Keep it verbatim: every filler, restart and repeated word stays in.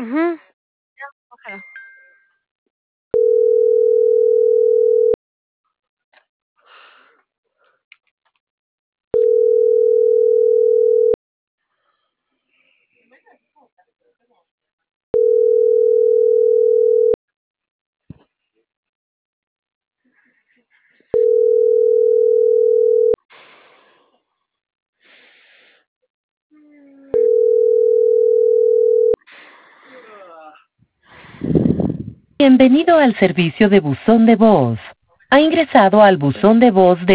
Ujú. Ya, cógelo. Bienvenido al servicio de buzón de voz. Ha ingresado al buzón de voz de